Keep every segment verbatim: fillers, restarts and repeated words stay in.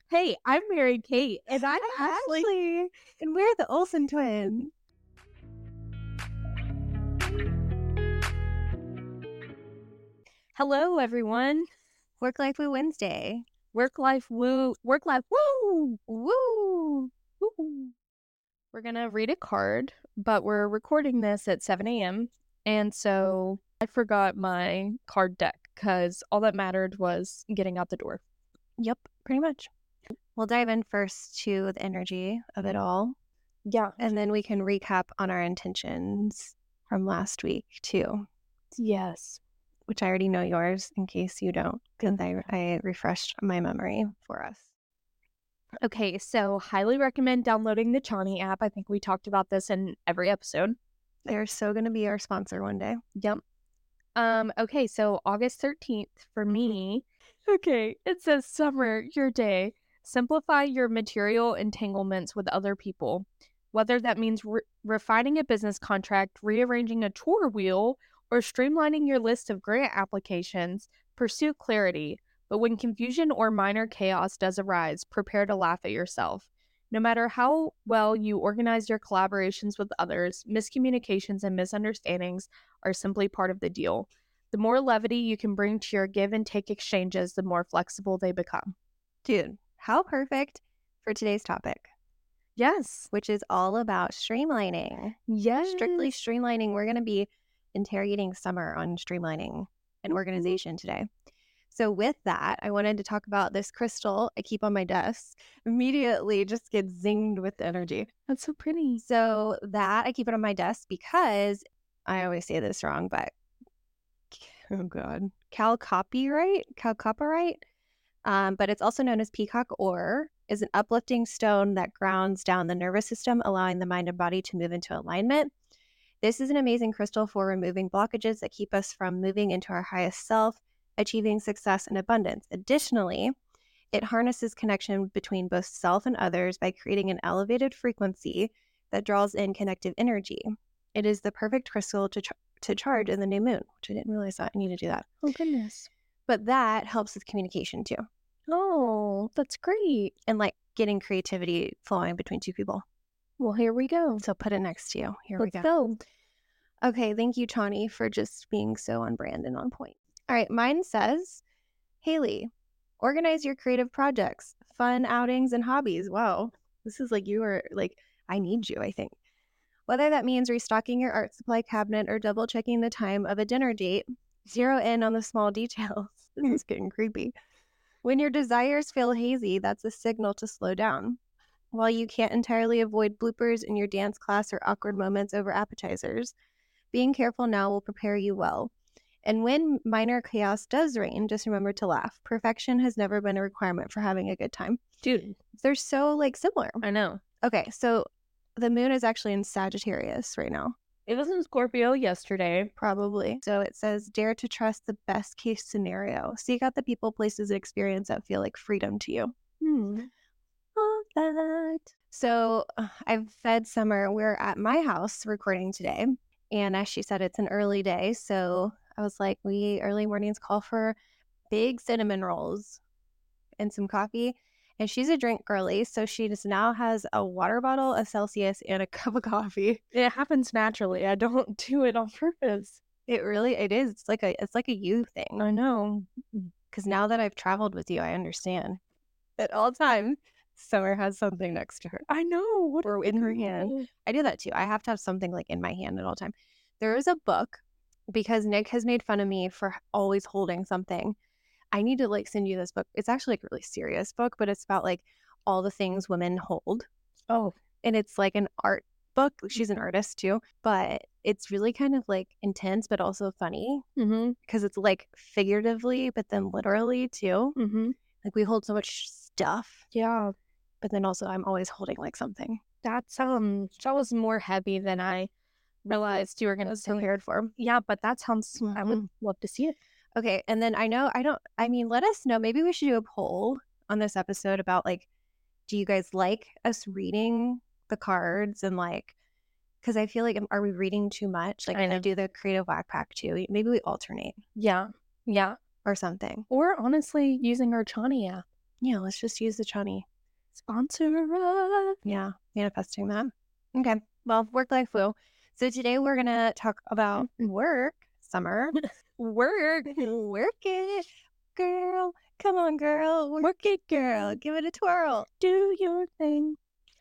Hey, I'm Mary Kate, and I'm I'm Ashley. Ashley, and we're the Olsen twins. Hello, everyone. Work Life with Wednesday. Work life woo. Work life woo. Woo! Woo. We're gonna read a card, but we're recording this at seven a.m. And so I forgot my card deck because all that mattered was getting out the door. Yep, pretty much. We'll dive in first to the energy of it all, Yeah. and then we can recap on our intentions from last week too, Yes. which I already know yours in case you don't, because I, I refreshed my memory for us. Okay, so highly recommend downloading the Chani app. I think we talked about this in every episode. They're so going to be our sponsor one day. Yep. Um, okay, so August thirteenth for me. Okay, it says summer, your day. Simplify your material entanglements with other people. Whether that means re- refining a business contract, rearranging a tour wheel, or streamlining your list of grant applications, pursue clarity. But when confusion or minor chaos does arise, prepare to laugh at yourself. No matter how well you organize your collaborations with others, miscommunications and misunderstandings are simply part of the deal. The more levity you can bring to your give and take exchanges, the more flexible they become. Dude, how perfect for today's topic, Yes. which is all about streamlining. Yes. Strictly streamlining. We're going to be interrogating Summer on streamlining and organization today. So with that, I wanted to talk about this crystal I keep on my desk. Immediately just gets zinged with the energy. That's so pretty. So that I keep it on my desk because I always say this wrong, but oh god, chalcopyrite, chalcopyrite, um, but it's also known as peacock ore, is an uplifting stone that grounds down the nervous system, allowing the mind and body to move into alignment. This is an amazing crystal for removing blockages that keep us from moving into our highest self, achieving success and abundance. Additionally, it harnesses connection between both self and others by creating an elevated frequency that draws in connective energy. It is the perfect crystal to, ch- to charge in the new moon, which I didn't realize that I need to do that. Oh, goodness. But that helps with communication too. Oh, that's great. And like getting creativity flowing between two people. Well, here we go. So put it next to you. Here Let's we go. go. Okay, thank you, Chani, for just being so on brand and on point. All right, mine says, Haley, organize your creative projects, fun outings, and hobbies. Wow, this is like you are like, I need you, I think. Whether that means restocking your art supply cabinet or double checking the time of a dinner date, zero in on the small details. This is getting creepy. When your desires feel hazy, that's a signal to slow down. While you can't entirely avoid bloopers in your dance class or awkward moments over appetizers, being careful now will prepare you well. And when minor chaos does reign, just remember to laugh. Perfection has never been a requirement for having a good time. Dude, they're so like similar. I know. Okay, so the moon is actually in Sagittarius right now. It was in Scorpio yesterday. Probably. So it says, dare to trust the best case scenario. Seek out the people, places, and experience that feel like freedom to you. Hmm. Love that. So uh, I've fed Summer. We're at my house recording today. And as she said, it's an early day. So I was like, we early mornings call for big cinnamon rolls and some coffee. And she's a drink girly. So she just now has a water bottle, a Celsius, and a cup of coffee. It happens naturally. I don't do it on purpose. It really, it is. It's like a, it's like a you thing. I know. Because now that I've traveled with you, I understand. At all times, Summer has something next to her. I know. What or in her hand. I do that too. I have to have something like in my hand at all time. There is a book because Nick has made fun of me for always holding something. I need to like send you this book. It's actually like a really serious book, but it's about like all the things women hold. Oh. And it's like an art book. She's an artist too, but it's really kind of like intense, but also funny because Mm-hmm. it's like figuratively, but then literally too. Mm-hmm. Like we hold so much stuff. Yeah. But then also I'm always holding like something. That's um that was more heavy than I realized you were gonna say. Prepared for. Yeah, but that sounds Mm-hmm. I would love to see it. Okay, and then I know I don't I mean let us know, maybe we should do a poll on this episode about like, do you guys like us reading the cards and like, because I feel like are we reading too much? Like I I, know. I do the creative whack pack too. Maybe we alternate Yeah. Yeah. or something. Or honestly using our Chani app. Yeah, let's just use the Chani. Sponsor us. Yeah, manifesting that. Okay, well, work life woo. So today we're gonna talk about work, Summer. Work. Work it, girl. Come on, girl. Work, Work it, girl. Give it a twirl. Do your thing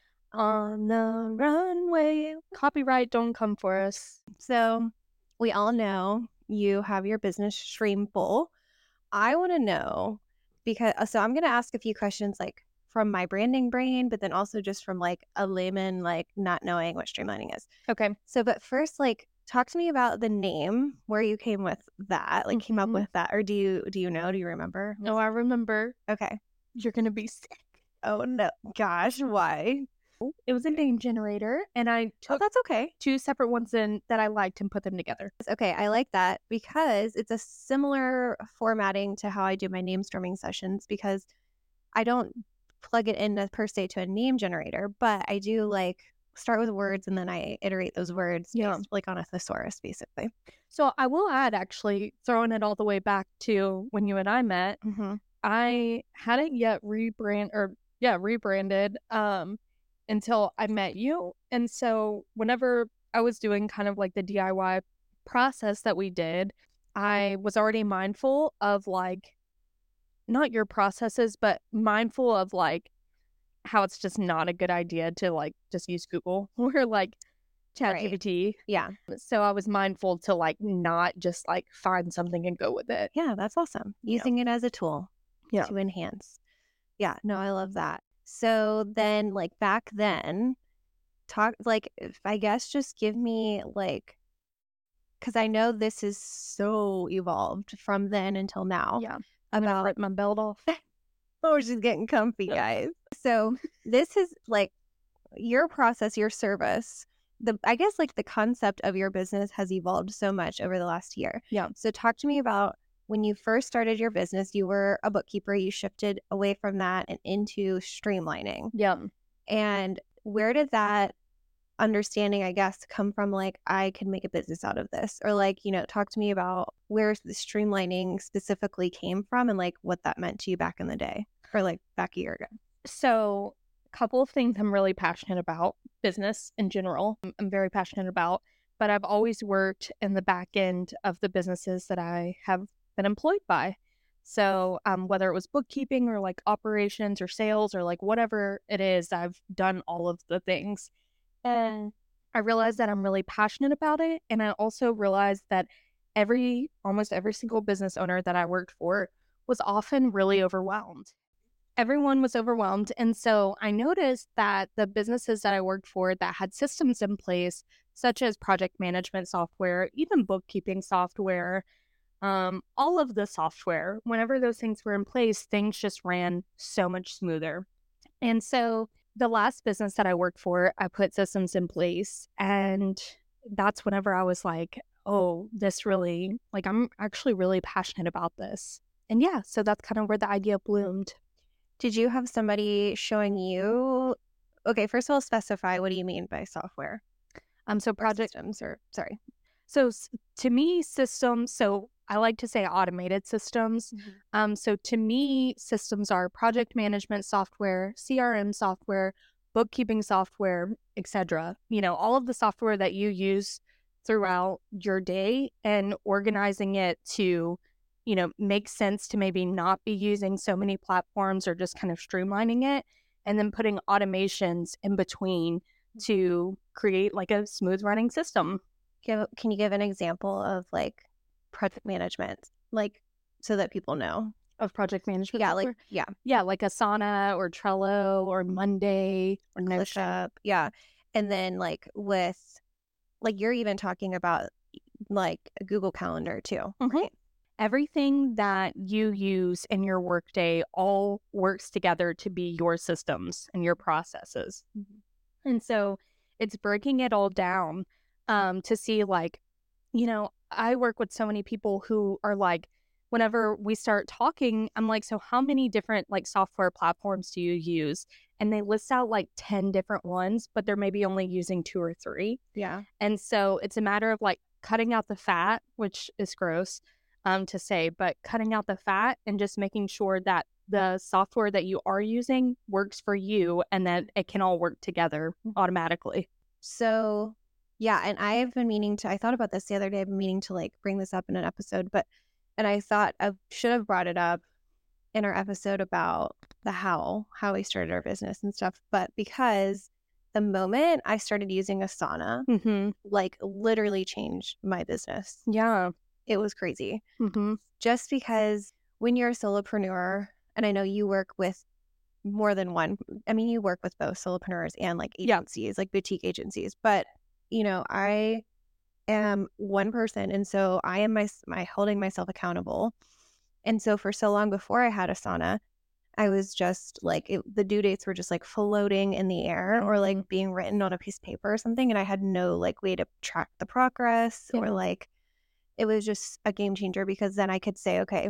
on the runway. Copyright, don't come for us. So we all know you have your business Streamful. I want to know because uh, so I'm going to ask a few questions like from my branding brain, but then also just from like a layman, like not knowing what streamlining is. Okay. So, but first, like, talk to me about the name, where you came with that, like, came up Mhm. with that, or do you do you know? Do you remember? No, I remember. Okay. You're gonna be sick. Oh no, gosh, why? It was a name generator, and I Oh, took that's okay. two separate ones in that I liked and put them together. Okay, I like that because it's a similar formatting to how I do my name storming sessions because I don't plug it in as per se to a name generator, but I do like start with words and then I iterate those words Yeah. based, like on a thesaurus, basically. So I will add, actually, throwing it all the way back to when you and I met, Mm-hmm. I hadn't yet rebrand or yeah, rebranded um until I met you. And so whenever I was doing kind of like the D I Y process that we did, I was already mindful of like not your processes, but mindful of like how it's just not a good idea to like just use Google or like Right. ChatGPT. Yeah. So I was mindful to like not just like find something and go with it. Yeah, that's awesome. Yeah. Using it as a tool Yeah. to enhance. Yeah, no, I love that. So then, like back then, talk like if I guess just give me like, because I know this is so evolved from then until now. Yeah. I'm gonna About rip my belt off. oh, we're just getting comfy, guys. So this is like your process, your service. The I guess like the concept of your business has evolved so much over the last year. Yeah. So talk to me about when you first started your business, you were a bookkeeper, you shifted away from that and into streamlining. Yeah. And where did that understanding, I guess, come from? Like, I can make a business out of this, or like, you know, talk to me about where the streamlining specifically came from and like what that meant to you back in the day or like back a year ago. So, a couple of things I'm really passionate about, business in general, I'm, I'm very passionate about, but I've always worked in the back end of the businesses that I have been employed by. So, um, whether it was bookkeeping or like operations or sales or like whatever it is, I've done all of the things. And I realized that I'm really passionate about it. And I also realized that every, almost every single business owner that I worked for was often really overwhelmed. Everyone was overwhelmed. And so I noticed that the businesses that I worked for that had systems in place, such as project management software, even bookkeeping software, um, all of the software, whenever those things were in place, things just ran so much smoother. And so the last business that I worked for, I put systems in place. And that's whenever I was like, oh, this really, like, I'm actually really passionate about this. And yeah, so that's kind of where the idea bloomed. Did you have somebody showing you? Okay, first of all, specify what do you mean by software? Um, so Or project, systems, or sorry. so s- to me, systems, so I like to say automated systems. Mm-hmm. Um, so to me, systems are project management software, C R M software, bookkeeping software, et cetera. You know, all of the software that you use throughout your day and organizing it to, you know, make sense to maybe not be using so many platforms or just kind of streamlining it and then putting automations in between to create like a smooth running system. Give, can you give an example of like project management, like so that people know? Of project management Yeah, software. like yeah, Yeah, like Asana or Trello or Monday or Notion. ClickUp, yeah, and then like with like you're even talking about like Google Calendar too, Mhm. right? Everything that you use in your workday all works together to be your systems and your processes. Mm-hmm. And so it's breaking it all down um, to see, like, you know, I work with so many people who are like, whenever we start talking, I'm like, so how many different like software platforms do you use? And they list out like ten different ones, but they're maybe only using two or three. Yeah. And so it's a matter of like cutting out the fat, which is gross um, to say, but cutting out the fat and just making sure that the software that you are using works for you and that it can all work together automatically. So, yeah, and I've been meaning to, I thought about this the other day, I've been meaning to like bring this up in an episode, but, and I thought I should have brought it up in our episode about the how, how we started our business and stuff. But because the moment I started using Asana, Mm-hmm. like literally changed my business. Yeah. It was crazy. Mm-hmm. Just because when you're a solopreneur, and I know you work with more than one, I mean, you work with both solopreneurs and like agencies, yeah. like boutique agencies, but you know, I am one person. And so I am my, my holding myself accountable. And so for so long before I had Asana, I was just like, it, the due dates were just like floating in the air or like being written on a piece of paper or something. And I had no like way to track the progress yeah. or like, it was just a game changer because then I could say, okay,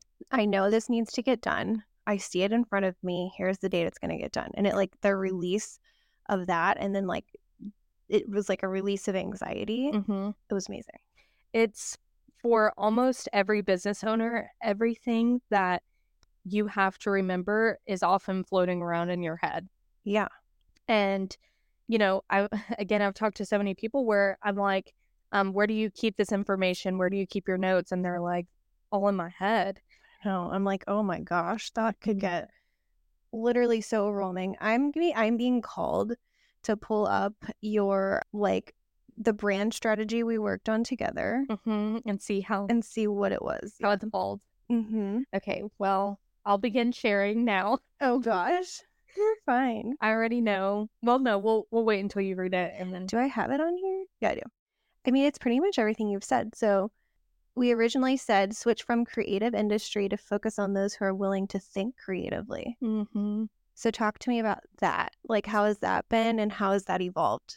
I know this needs to get done. I see it in front of me. Here's the date it's going to get done. And it like the release of that. And then like, it was like a release of anxiety. Mm-hmm. It was amazing. It's for almost every business owner, everything that you have to remember is often floating around in your head. Yeah. And, you know, I, again, I've talked to so many people where I'm like, um, where do you keep this information? Where do you keep your notes? And they're like, all in my head. No, I'm like, oh my gosh, that could get literally so overwhelming. I'm being, I'm being called to pull up your, like, the brand strategy we worked on together. Mm-hmm. And see how. And see what it was. How it's evolved. Mm-hmm. Okay, well, I'll begin sharing now. Oh gosh. You're fine. I already know. Well, no, we'll we'll wait until you read it and then. Do I have it on here? Yeah, I do. I mean, it's pretty much everything you've said. So we originally said switch from creative industry to focus on those who are willing to think creatively. Mm-hmm. So talk to me about that. Like, how has that been and how has that evolved?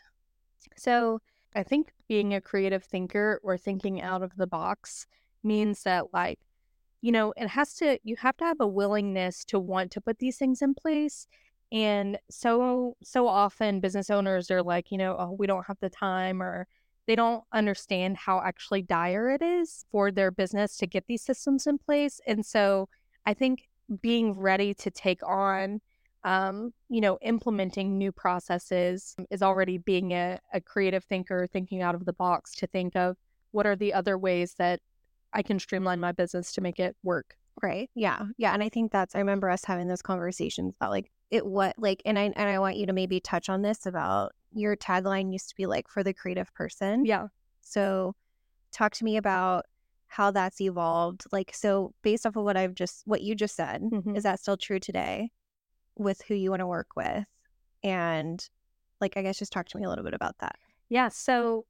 So I think being a creative thinker or thinking out of the box means that, like, you know, it has to, you have to have a willingness to want to put these things in place. And so, so often business owners are like, you know, oh, we don't have the time, or they don't understand how actually dire it is for their business to get these systems in place. And so I think being ready to take on, um, you know, implementing new processes is already being a, a creative thinker, thinking out of the box to think of what are the other ways that I can streamline my business to make it work. Right. Yeah. Yeah. And I think that's, I remember us having those conversations about like it, what, like, and I, and I want you to maybe touch on this about your tagline used to be like for the creative person. Yeah. So talk to me about how that's evolved. Like, so based off of what I've just, what you just said, mm-hmm. is that still true today with who you want to work with? And like, I guess just talk to me a little bit about that. Yeah. So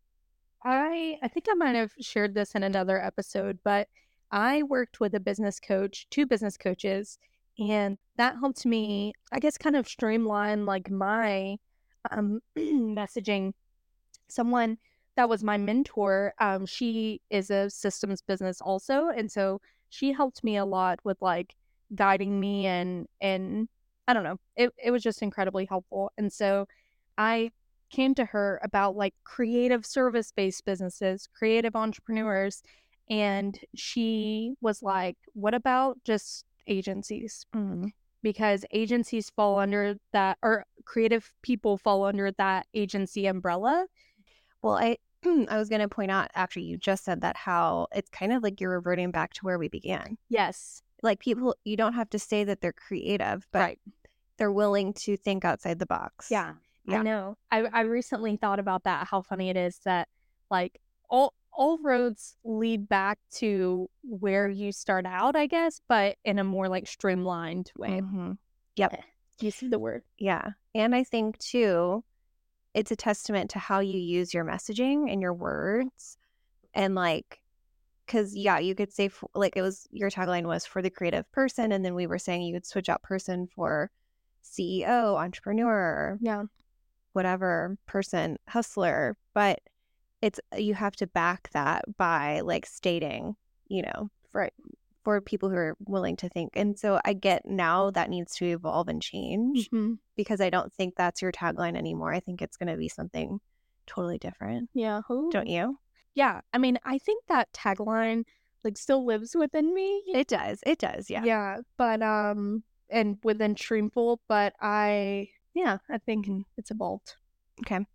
I I think I might have shared this in another episode, but I worked with a business coach, two business coaches, and that helped me, I guess, kind of streamline like my um, messaging. Someone that was my mentor, um, she is a systems business also, and so she helped me a lot with like guiding me and and I don't know, it it was just incredibly helpful, and so I came to her about like creative service-based businesses, creative entrepreneurs, and she was like, what about just agencies? Mm-hmm. Because agencies fall under that, or creative people fall under that agency umbrella. Well, I I was going to point out, after you just said that, how it's kind of like you're reverting back to where we began. Yes. Like people, you don't have to say that they're creative, but right. they're willing to think outside the box. Yeah. Yeah. I know. I, I recently thought about that, how funny it is that like all all roads lead back to where you start out, I guess, but in a more like streamlined way. Mm-hmm. Yep. You see the word. Yeah. And I think too, it's a testament to how you use your messaging and your words. And like, because yeah, you could say for, like it was, your tagline was for the creative person. And then we were saying you would switch out person for C E O, entrepreneur. Yeah. Whatever person, hustler, but it's, you have to back that by like stating, you know, for for people who are willing to think. And so I get now that needs to evolve and change, mm-hmm. because I don't think that's your tagline anymore. I think it's going to be something totally different. Yeah. Ooh. Don't you? Yeah. I mean, I think that tagline like still lives within me. It does. It does. Yeah. Yeah, but um, and within Streamful, but I, yeah, I think it's evolved. Okay.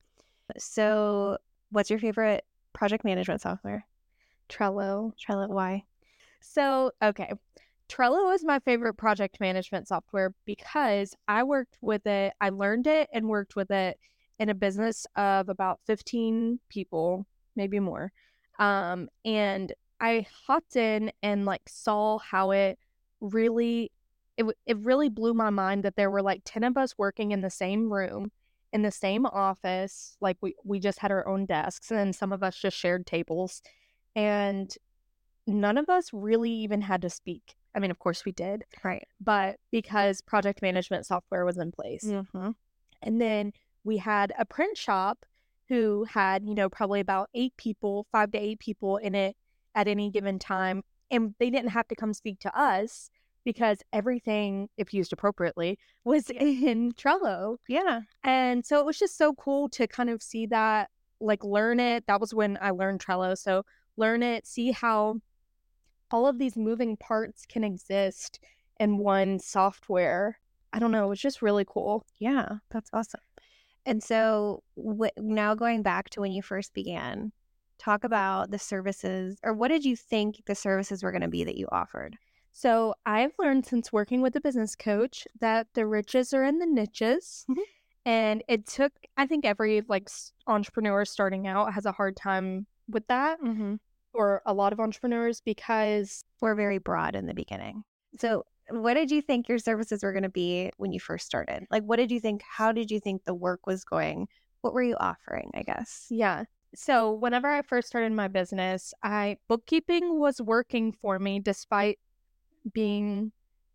So, what's your favorite project management software? Trello. Trello. Why? So, okay. Trello is my favorite project management software because I worked with it, I learned it and worked with it in a business of about fifteen people, maybe more. Um, and I hopped in and like saw how it really, it, it really blew my mind that there were like ten of us working in the same room, in the same office. Like we, we just had our own desks and then some of us just shared tables. And none of us really even had to speak. I mean, of course we did. Right. But because project management software was in place. Mm-hmm. And then we had a print shop who had, you know, probably about eight people, five to eight people in it at any given time. And they didn't have to come speak to us because everything, if used appropriately, was in Trello. Yeah. And so it was just so cool to kind of see that, like learn it. That was when I learned Trello. So learn it, see how all of these moving parts can exist in one software. I don't know. It was just really cool. Yeah, that's awesome. And so wh- now going back to when you first began, talk about the services, or what did you think the services were going to be that you offered? So I've learned since working with a business coach that the riches are in the niches. Mhm. And it took, I think every like s- entrepreneur starting out has a hard time with that, Mm-hmm. or a lot of entrepreneurs, because We're very broad in the beginning. So what did you think your services were going to be when you first started? Like, what did you think? How did you think the work was going? What were you offering, I guess? yeah. So whenever I first started my business, I bookkeeping was working for me despite being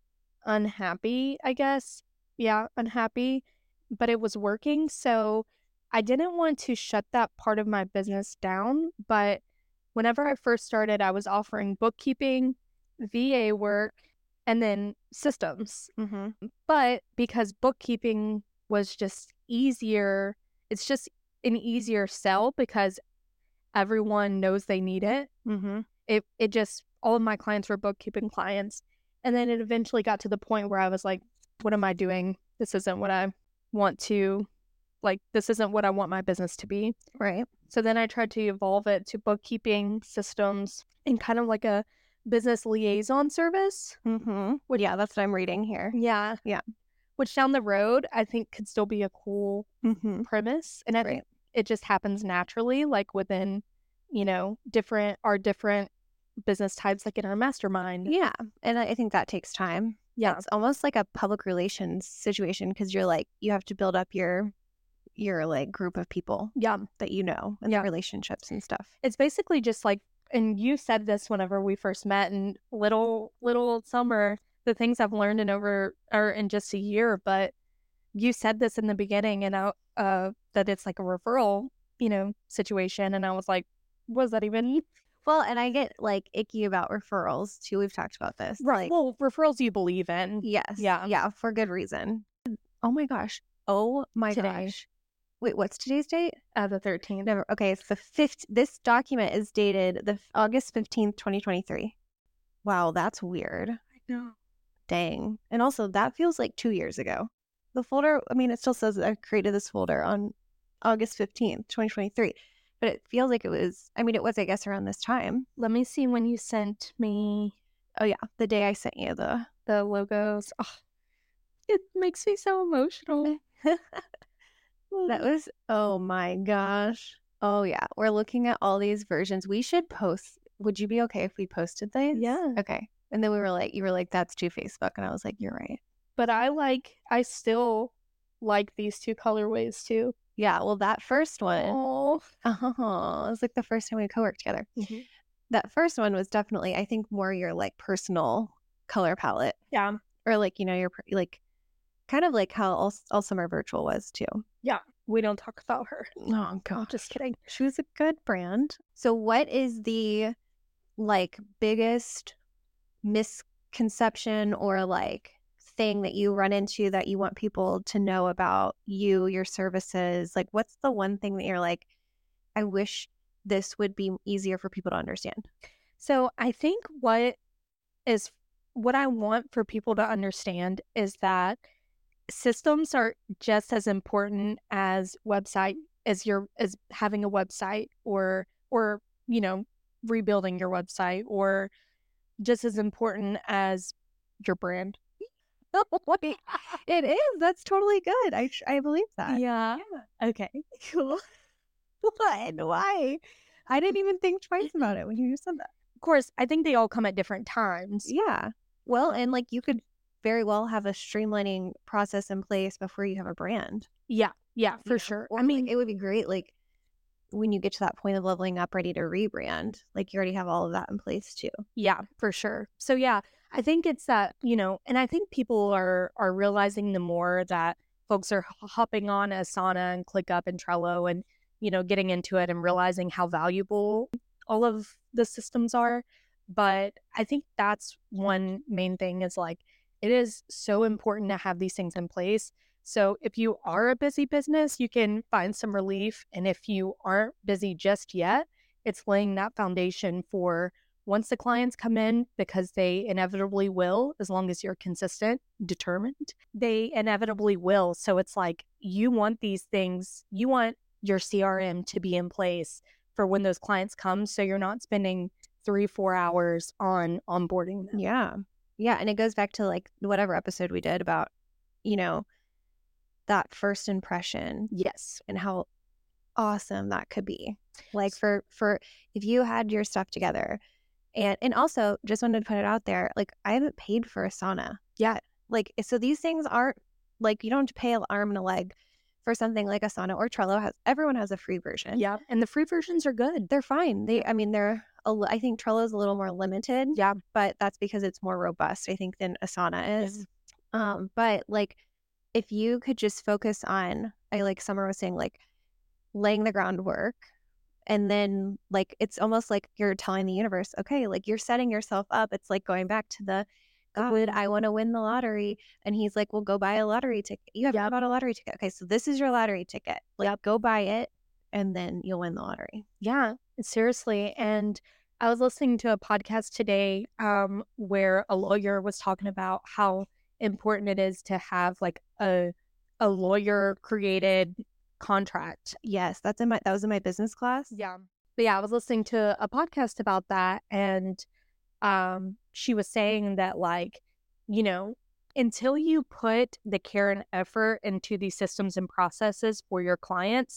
unhappy, I guess. Yeah, unhappy, but it was working. So I didn't want to shut that part of my business down. But whenever I first started, I was offering bookkeeping, V A work, and then systems. Mm-hmm. But because bookkeeping was just easier, it's just an easier sell because everyone knows they need it. Mm-hmm. It it just, all of my clients were bookkeeping clients. And then it eventually got to the point where I was like, what am I doing? This isn't what I want to, like, this isn't what I want my business to be. Right. So then I tried to evolve it to bookkeeping systems and kind of like a business liaison service. Mm-hmm. Well, yeah, that's what I'm reading here. Yeah. Yeah. Which down the road, I think could still be a cool Mm-hmm. premise. And I Right. think it just happens naturally, like within, you know, different, our different business types, like in our mastermind. Yeah. And I I think that takes time. Yeah. It's almost like a public relations situation because you're like, you have to build up your, your like group of people Yeah. that you know and Yeah. the relationships and stuff. It's basically just like, and you said this whenever we first met, and little, little old Summer, the things I've learned in over, or in just a year, but you said this in the beginning, and I, uh, that it's like a referral, you know, situation. And I was like, what does that even? Well, and I get like icky about referrals too. We've talked about this. Right. Like, Well, referrals you believe in. yes. Yeah. Yeah. For good reason. Oh my gosh. Oh my Today. gosh. Wait, what's today's date? Uh, the thirteenth. Never. Okay. It's the fifth. This document is dated the f- August fifteenth, twenty twenty-three. Wow. That's weird. I know. Dang. And also, that feels like two years ago. The folder, I mean, it still says that I created this folder on August fifteenth, twenty twenty-three, but it feels like it was, I mean, it was, I guess, around this time. Let me see when you sent me Oh, yeah. The day I sent you the, the logos. Oh, it makes me so emotional. that was, oh my gosh. Oh, yeah. We're looking at all these versions. We should post. Would you be okay if we posted these? Yeah. Okay. And then we were like, you were like, that's too Facebook. And I was like, you're right. But I like, I still like these two colorways too. Yeah. Well, that first one, Oh. oh, it was like the first time we co-worked together. Mm-hmm. That first one was definitely, I think, more your like personal color palette, Yeah. or like, you know, your per- like kind of like how all, all Summer Virtual was too. Yeah. We don't talk about her. Oh god, Just kidding. she was a good brand. So what is the like biggest misconception or like thing that you run into that you want people to know about you, your services? Like, what's the one thing that you're like, I wish this would be easier for people to understand? So I think what is what I want for people to understand is that systems are just as important as website as your as having a website or or you know rebuilding your website, or just as important as your brand. Wait, it is. That's totally good. I tr- I believe that. Yeah. Yeah. Okay. Cool. What? Why? I didn't even think twice about it when you said that. Of course, I think they all come at different times. Yeah. Well, and like you could very well have a streamlining process in place before you have a brand. Yeah. Yeah, you for know? sure. Or I like, mean, it would be great, like when you get to that point of leveling up, ready to rebrand, like you already have all of that in place too. yeah, for sure. So yeah, I think it's that, you know, and I think people are are realizing the more that folks are h- hopping on Asana and ClickUp and Trello and, you know, getting into it and realizing how valuable all of the systems are. But I think that's one main thing is like it is so important to have these things in place. So if you are a busy business, you can find some relief. And if you aren't busy just yet, it's laying that foundation for once the clients come in, because they inevitably will, as long as you're consistent, determined, they inevitably will. So it's like you want these things, you want your C R M to be in place for when those clients come. So you're not spending three, four hours on onboarding them. Yeah. Yeah. And it goes back to like whatever episode we did about, you know, that first impression Yes. and how awesome that could be. Like for for if you had your stuff together. And and also just wanted to put it out there, like I haven't paid for Asana. Yeah. Like so these things aren't like you don't have to pay an arm and a leg for something like Asana or Trello has everyone has a free version. Yeah. And the free versions are good. They're fine. They I mean they're a li- I think Trello is a little more limited. Yeah. But that's because it's more robust, I think, than Asana is. Um, but like if you could just focus on I like Summer was saying, like laying the groundwork. And then, like, it's almost like you're telling the universe, okay, like you're setting yourself up. It's like going back to the, God, I want to win the lottery. And he's like, well, go buy a lottery ticket. You haven't Yep. bought a lottery ticket. Okay, so this is your lottery ticket. Like, Yep. go buy it, and then you'll win the lottery. Yeah, seriously. And I was listening to a podcast today um, where a lawyer was talking about how important it is to have like a a lawyer created contract. Yes, that's in my that was in my business class. Yeah. But yeah, I was listening to a podcast about that, and um she was saying that like, you know, until you put the care and effort into these systems and processes for your clients,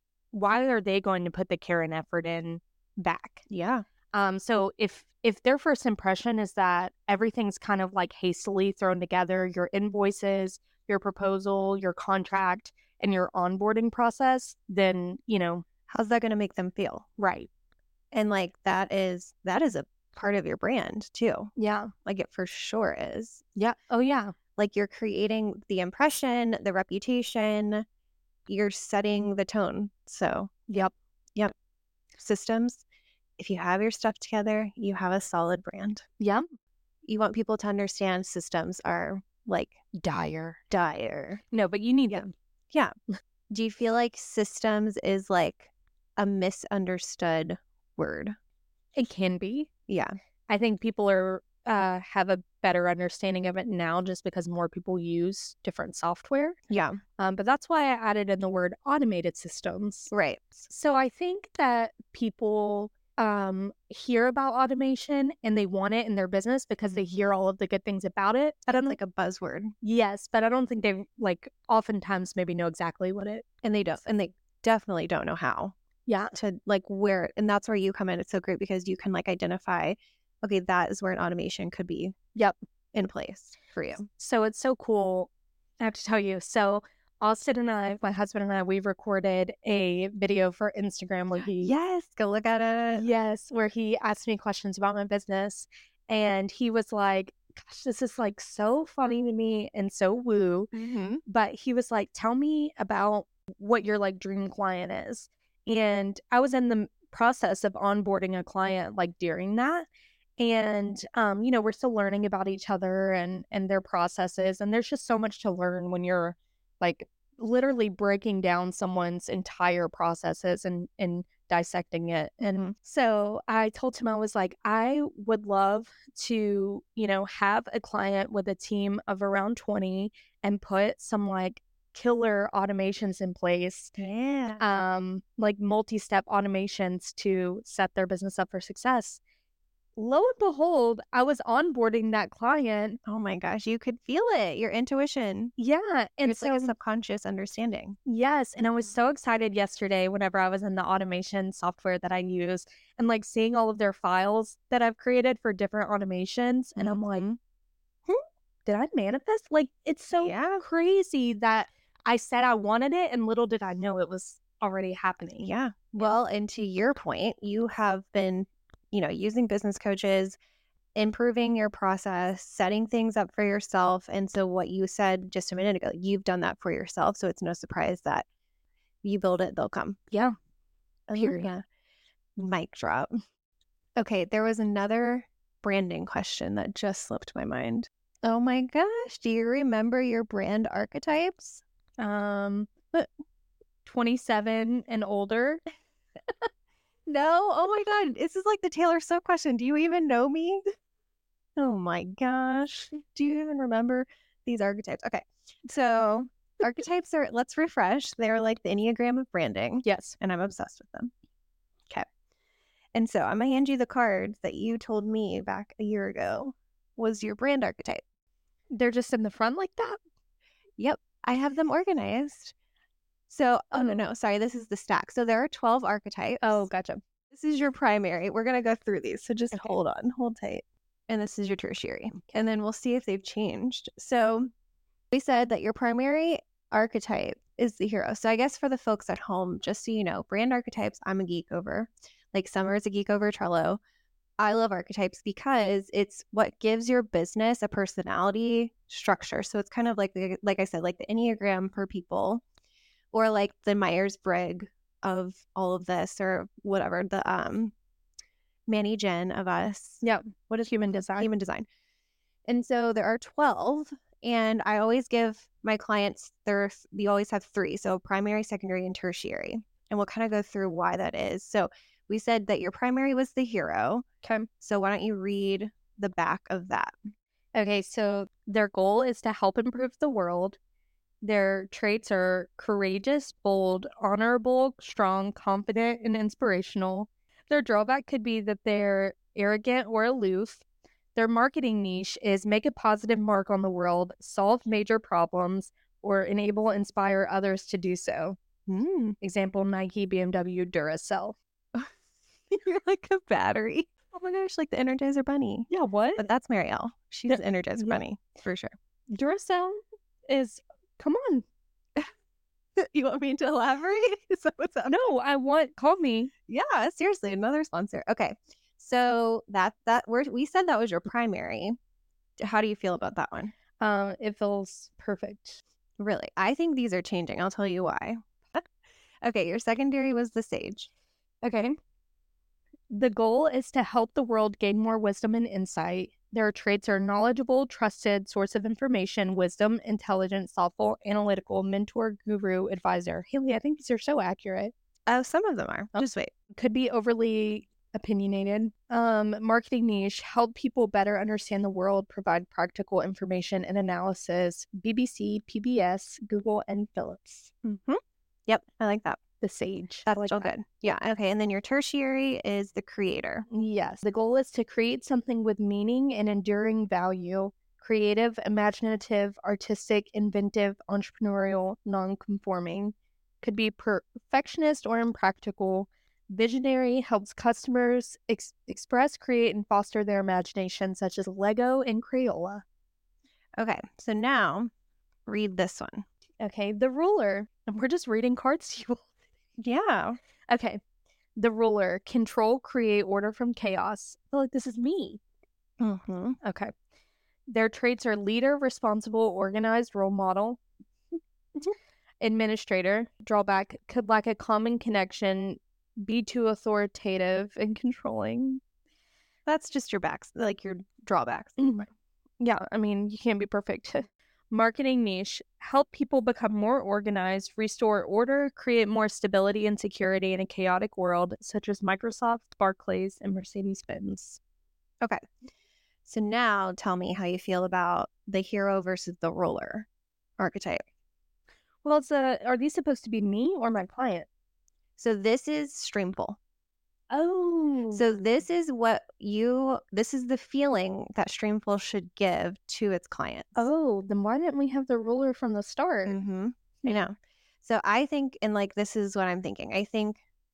why are they going to put the care and effort in back? Yeah. Um, so if if their first impression is that everything's kind of like hastily thrown together, your invoices, your proposal, your contract, and your onboarding process, then, you know, How's that going to make them feel? right. And like that is that is a part of your brand too. Yeah. Like it for sure is. Yeah. Oh, yeah. Like you're creating the impression, the reputation, you're setting the tone. So, Yep. yep. Systems. If you have your stuff together, you have a solid brand. Yep. You want people to understand systems are like Dire. dire. No, but you need Yeah. them. Yeah. Do you feel like systems is like a misunderstood word? It can be. Yeah. I think people are uh have a better understanding of it now just because more people use different software. Yeah. Um, but that's why I added in the word automated systems. Right. So I think that people um, hear about automation and they want it in their business because they hear all of the good things about it. I don't It's know. like a buzzword. Yes, but I don't think they like oftentimes maybe know exactly what it. And they don't and they definitely don't know how Yeah. to like where and that's where you come in. It's so great because you can like identify, okay, that is where an automation could be Yep. in place for you. So it's so cool. I have to tell you. So Austin and I, my husband and I, we recorded a video for Instagram where he Yes, go look at it. Yes, where he asked me questions about my business. And he was like, gosh, this is like so funny to me and so woo. Mm-hmm. But he was like, tell me about what your like dream client is. And I was in the process of onboarding a client like during that. And um, you know, we're still learning about each other and and their processes. And there's just so much to learn when you're like literally breaking down someone's entire processes and and dissecting it. And Mhm. so I told him, I was like, I would love to, you know, have a client with a team of around twenty and put some like killer automations in place, Yeah. um, like multi-step automations to set their business up for success. Lo and behold, I was onboarding that client. Oh my gosh, you could feel it, your intuition. Yeah. And It's like a so, subconscious understanding. yes. And I was so excited yesterday whenever I was in the automation software that I use and like seeing all of their files that I've created for different automations. And I'm like, Mhm. hmm, did I manifest? Like, it's so Yeah. crazy that I said I wanted it and little did I know it was already happening. Yeah. Well, and to your point, you have been, you know, using business coaches, improving your process, setting things up for yourself. And so what you said just a minute ago, you've done that for yourself. So it's no surprise that you build it, they'll come. Yeah. I love Period. that. Mic drop. Okay, there was another branding question that just slipped my mind. Oh my gosh, do you remember your brand archetypes? Um, twenty-seven and older. No? Oh my God, this is like the Taylor Swift question. Do you even know me? Oh my gosh. Do you even remember these archetypes? Okay, so archetypes are, let's refresh. They're like the Enneagram of branding, Yes. and I'm obsessed with them. Okay. And so I'm going to hand you the cards that you told me back a year ago was your brand archetype. They're just in the front like that? Yep, I have them organized. So, oh no, no, sorry, this is the stack. So there are twelve archetypes. Oh, gotcha. This is your primary. We're going to go through these. So just Okay. hold on, hold tight. And this is your tertiary. And then we'll see if they've changed. So we said that your primary archetype is the hero. So I guess for the folks at home, just so you know, brand archetypes, I'm a geek over. Like Summer is a geek over Trello. I love archetypes because it's what gives your business a personality structure. So it's kind of like, the, like I said, like the Enneagram for people, or like the Myers-Briggs of all of this, or whatever, the um Manny Jen of us. Yeah. What is human design? Human design. And so there are twelve, and I always give my clients, there, we always have three. So primary, secondary, and tertiary. And we'll kind of go through why that is. So we said that your primary was the hero. Okay. So why don't you read the back of that? Okay, so their goal is to help improve the world. Their traits are courageous, bold, honorable, strong, confident, and inspirational. Their drawback could be that they're arrogant or aloof. Their marketing niche is make a positive mark on the world, solve major problems, or enable, inspire others to do so. Mm. Example, Nike, B M W, Duracell. You're like a battery. Oh my gosh, like the Energizer Bunny. Yeah, what? But that's Marielle. She's Yeah, the Energizer yeah. Bunny, for sure. Duracell is, come on. You want me to elaborate? Is that what's up? No, I want, call me. Yeah, seriously, another sponsor. Okay, so that that we're, we said that was your primary. How do you feel about that one? Uh, it feels perfect. Really, I think these are changing. I'll tell you why. Okay, your secondary was the sage. Okay. The goal is to help the world gain more wisdom and insight. Their traits are knowledgeable, trusted, source of information, wisdom, intelligent, thoughtful, analytical, mentor, guru, advisor. Haley, I think these are so accurate. Oh, some of them are. Oh. Just wait. Could be overly opinionated. Um, marketing niche, help people better understand the world, provide practical information and analysis. B B C, P B S, Google, and Philips. Mm-hmm. Yep, I like that. The sage. That's like still that. good. Yeah, okay. And then your tertiary is the creator. Yes. The goal is to create something with meaning and enduring value. Creative, imaginative, artistic, inventive, entrepreneurial, non-conforming. Could be perfectionist or impractical. Visionary, helps customers ex- express, create, and foster their imagination, such as Lego and Crayola. Okay, so now read this one. Okay, the ruler. And we're just reading cards to you. Yeah. Okay. The ruler, control, create order from chaos. I feel like this is me. Mm-hmm. Okay. Their traits are leader, responsible, organized, role model. Administrator, drawback, could lack a common connection, be too authoritative and controlling. That's just your backs, like your drawbacks. Yeah, I mean, you can't be perfect. Marketing niche, help people become more organized, restore order, create more stability and security in a chaotic world, such as Microsoft, Barclays, and Mercedes-Benz. Okay. So now tell me how you feel about the hero versus the ruler archetype. Well, it's a, are these supposed to be me or my client? So this is Streamful. Oh. So this is what you, this is the feeling that Streamful should give to its clients. Oh, then why didn't we have the ruler from the start? Mm-hmm. I know. So I think, and like, this is what I'm thinking. I think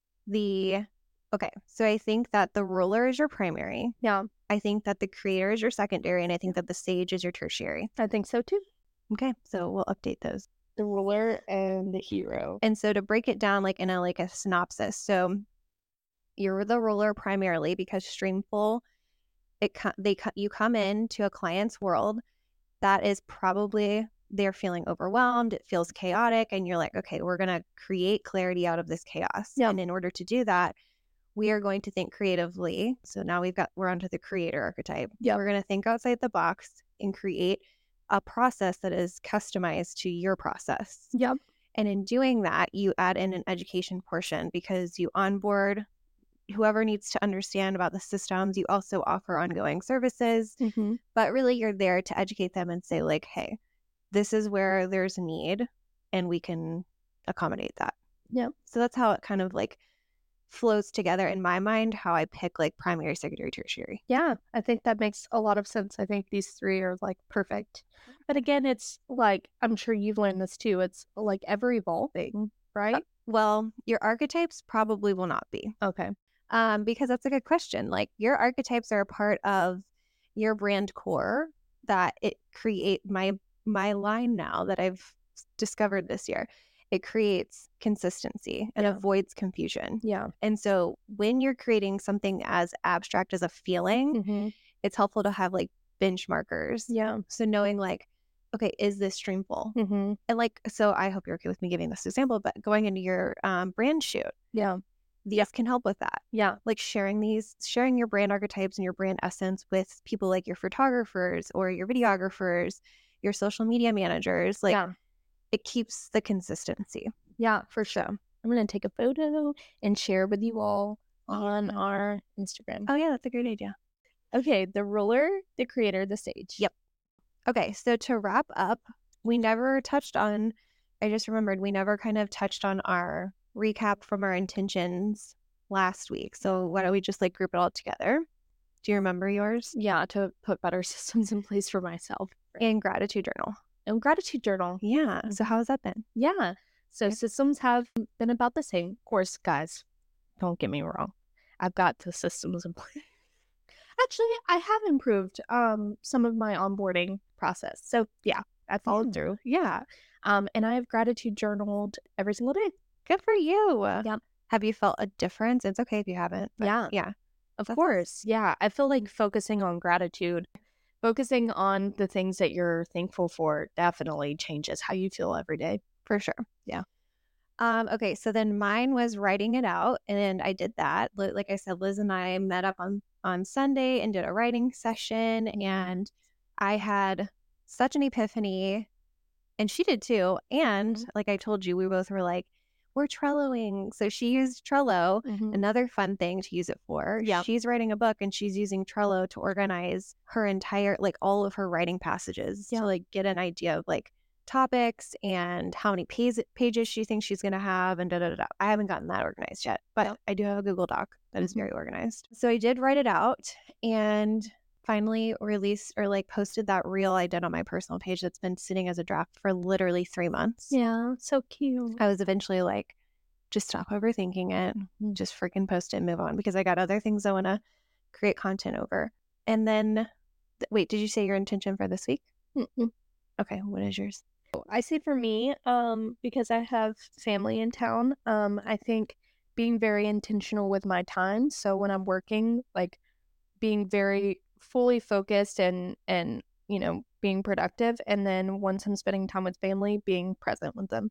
the, okay, so I think that the ruler is your primary. Yeah. I think that the creator is your secondary, and I think that the sage is your tertiary. I think so too. Okay, so we'll update those. The ruler and the hero. And so to break it down like in a like a synopsis, so you're the ruler primarily because Streamful, it they you come into a client's world that is probably they're feeling overwhelmed, it feels chaotic, and you're like, okay, we're gonna create clarity out of this chaos. Yep. And in order to do that, we are going to think creatively. So now we've got we're onto the creator archetype. Yep. We're gonna think outside the box and create a process that is customized to your process. Yep. And in doing that, you add in an education portion because you onboard whoever needs to understand about the systems. You also offer ongoing services, mm-hmm. but really you're there to educate them and say like, hey, this is where there's a need and we can accommodate that. Yep. So that's how it kind of like flows together in my mind, how I pick like primary, secondary, tertiary. Yeah, I think that makes a lot of sense. I think these three are like perfect. But again, it's like, I'm sure you've learned this too. It's like ever evolving, right? Uh, well, your archetypes probably will not be. Okay. Um, because that's a good question. Like your archetypes are a part of your brand core that it create my my line now that I've discovered this year. It creates consistency and yeah. avoids confusion. Yeah. And so when you're creating something as abstract as a feeling, mm-hmm. it's helpful to have like benchmarkers. Yeah. So knowing like, okay, is this Streamful? Mm-hmm. And like, so I hope you're okay with me giving this example, but going into your um, brand shoot. Yeah. These can help with that. Yeah. Like sharing these, sharing your brand archetypes and your brand essence with people like your photographers or your videographers, your social media managers. Like yeah. it keeps the consistency. Yeah, for sure. I'm going to take a photo and share with you all on our Instagram. Oh yeah, that's a great idea. Okay, the ruler, the creator, the sage. Yep. Okay, so to wrap up, we never touched on, I just remembered we never kind of touched on our recap from our intentions last week. So why don't we just like group it all together? Do you remember yours? Yeah, to put better systems in place for myself. And gratitude journal. And gratitude journal. Yeah. So how has that been? Yeah. So systems have been about the same. Of course, guys, don't get me wrong. I've got the systems in place. Actually, I have improved um some of my onboarding process. So yeah, I followed yeah. through. Yeah. Um, and I have gratitude journaled every single day. Good for you. Yeah. Have you felt a difference? It's okay if you haven't. Yeah. Yeah. Of That's course. Awesome. Yeah. I feel like focusing on gratitude, focusing on the things that you're thankful for definitely changes how you feel every day. For sure. Yeah. Um, okay. So then mine was writing it out, and I did that. Like I said, Liz and I met up on, on Sunday and did a writing session, and I had such an epiphany, and she did too. And like I told you, we both were like, we're Trelloing. So she used Trello, mm-hmm. another fun thing to use it for. Yeah. She's writing a book and she's using Trello to organize her entire, like all of her writing passages yeah. to like get an idea of like topics and how many page- pages she thinks she's going to have and da da da. I haven't gotten that organized yet, but yeah. I do have a Google Doc that is very organized. So I did write it out and finally released or like posted that reel I did on my personal page that's been sitting as a draft for literally three months. Yeah, so cute. I was eventually like, just stop overthinking it. Just freaking post it and move on because I got other things I want to create content over. And then, th- wait, did you say your intention for this week? Mm-mm. Okay, what is yours? I say for me, um, because I have family in town, um, I think being very intentional with my time. So when I'm working, like being very fully focused and and you know being productive, and then once I'm spending time with family, being present with them.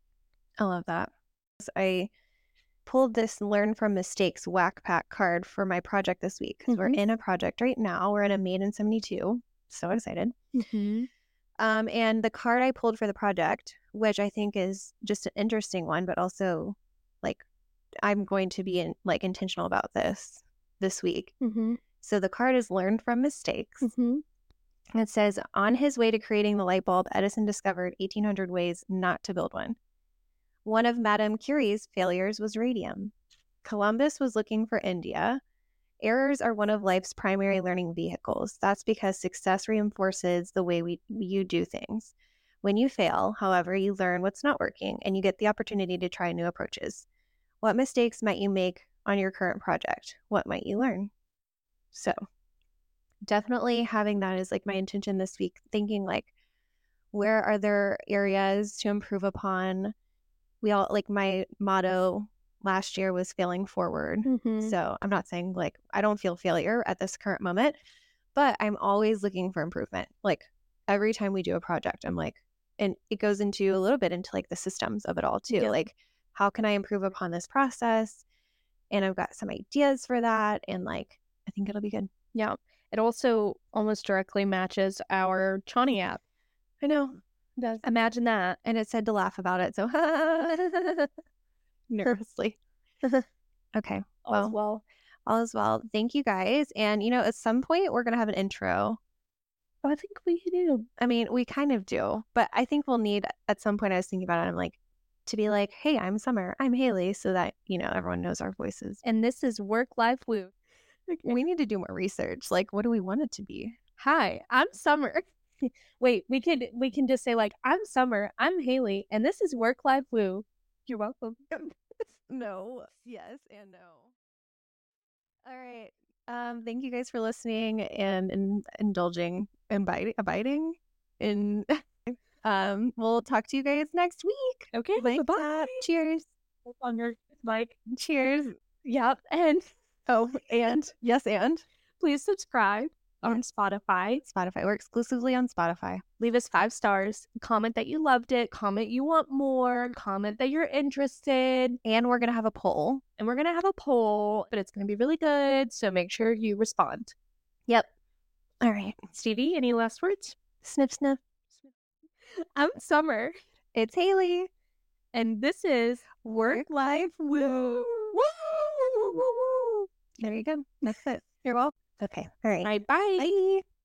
I love that. I pulled this learn from mistakes whack pack card for my project this week because mm-hmm. we're in a project right now. We're in a Made in seventy-two. So excited. Mm-hmm. Um, and the card I pulled for the project, which I think is just an interesting one, but also like I'm going to be in, like intentional about this this week. Mm-hmm. So the card is learn from mistakes. Mm-hmm. It says, on his way to creating the light bulb, Edison discovered eighteen hundred ways not to build one. One of Madame Curie's failures was radium. Columbus was looking for India. Errors are one of life's primary learning vehicles. That's because success reinforces the way we you do things. When you fail, however, you learn what's not working and you get the opportunity to try new approaches. What mistakes might you make on your current project? What might you learn? So definitely having that as like my intention this week, thinking like, where are there areas to improve upon? We all, like my motto last year was failing forward. Mm-hmm. So I'm not saying like I don't feel failure at this current moment, but I'm always looking for improvement. Like every time we do a project, I'm like, and it goes into a little bit into like the systems of it all too. Yeah. Like, how can I improve upon this process? And I've got some ideas for that. And like, I think it'll be good. Yeah. It also almost directly matches our Chani app. I know. It does. Imagine that. And it said to laugh about it. So nervously. Okay. All Well, is well. all is well. Thank you guys. And, you know, at some point we're going to have an intro. Oh, I think we do. I mean, we kind of do, but I think we'll need at some point, I was thinking about it, I'm like, to be like, hey, I'm Summer, I'm Haley, so that, you know, everyone knows our voices. And this is Work Life Woo. Okay. We need to do more research. Like, what do we want it to be? Hi, I'm Summer. Wait, we could we can just say like, I'm Summer, I'm Haley, and this is Work Life Woo. You're welcome. No, yes, and no. All right. Um, thank you guys for listening and, and indulging and abiding, abiding in. um, we'll talk to you guys next week. Okay, Like bye-bye. that. Cheers. On your mic. Cheers. Yep, and Oh, and yes, and please subscribe on Spotify. Spotify. We're exclusively on Spotify. Leave us five stars. Comment that you loved it. Comment you want more. Comment that you're interested. And we're gonna have a poll. And we're gonna have a poll, but it's gonna be really good. So make sure you respond. Yep. All right. Stevie, any last words? Sniff, sniff. I'm Summer. It's Haley. And this is Work Life Woo. There you go. That's it. You're welcome. Okay. All right. All right, bye. Bye.